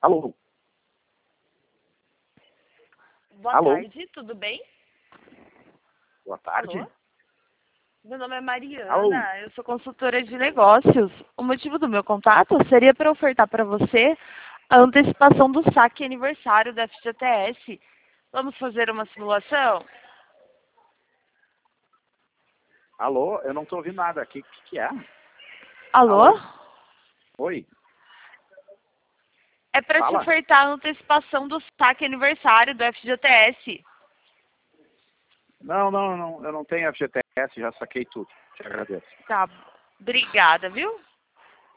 Alô? Boa Alô? tarde, tudo bem? Boa tarde. Alô? Meu nome é Mariana, Alô? eu sou consultora de negócios. O motivo do meu contato seria para ofertar para você a antecipação do saque aniversário da FGTS. Vamos fazer uma simulação? Alô? Eu não estou ouvindo nada. O que é? Alô? Alô? Oi? É para te Fala. ofertar a antecipação do saque aniversário do FGTS. Não. Eu não tenho FGTS, já saquei tudo. Te agradeço. Tá, obrigada, viu?